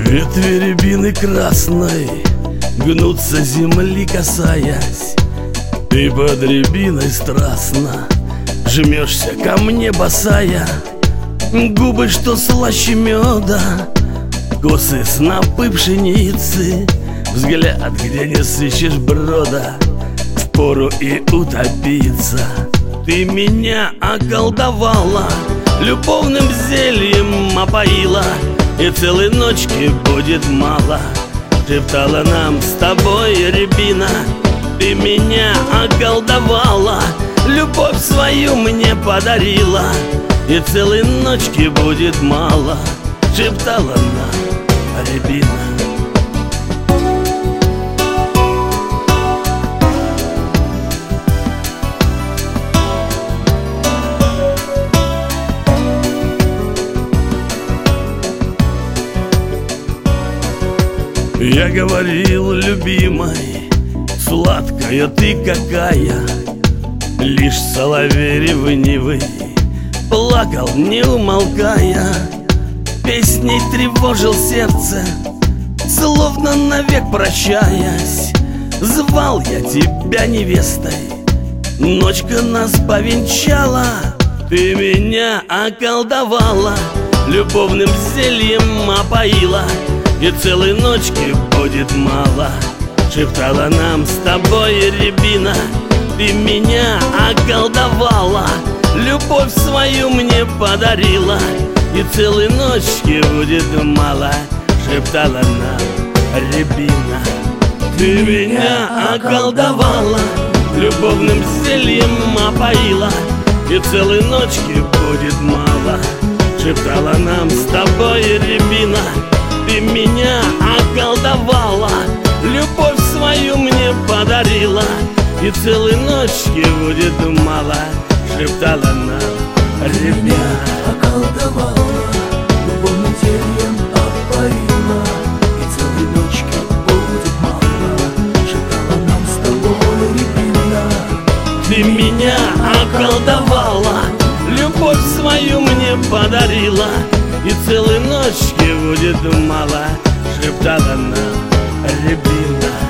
Ветви рябины красной гнутся земли, касаясь. Ты под рябиной страстно жмешься ко мне, босая. Губы, что слаще меда, косы снопы пшеницы, взгляд, где не сыщешь брода, впору и утопиться. Ты меня околдовала, любовным зельем опоила, и целой ночки будет мало, шептала нам с тобой рябина. Ты меня околдовала, любовь свою мне подарила, и целой ночки будет мало, шептала нам рябина. Я говорил любимой, сладкая ты какая, лишь соловей ревнивый плакал, не умолкая. Песней тревожил сердце, словно навек прощаясь. Звал я тебя невестой, ночка нас повенчала. Ты меня околдовала, любовным зельем опоила, и целой ночки будет мало, шептала нам с тобой рябина. Ты меня околдовала, любовь свою мне подарила, и целой ночки будет мало, шептала нам рябина. Ты меня околдовала, любовным зельем опоила, и целой ночки будет мало, шептала нам с тобой рябина. Ты меня околдовала, любовь свою мне подарила, и целой ночки будет мало, шептала нам рябина. Околдовала, любовным зельем опоила, и целой ночки будет мало, шептала нам с тобой рябина. Ты меня околдовала, любовь свою мне подарила, и целой ночки будет мало, шептала нам рябина.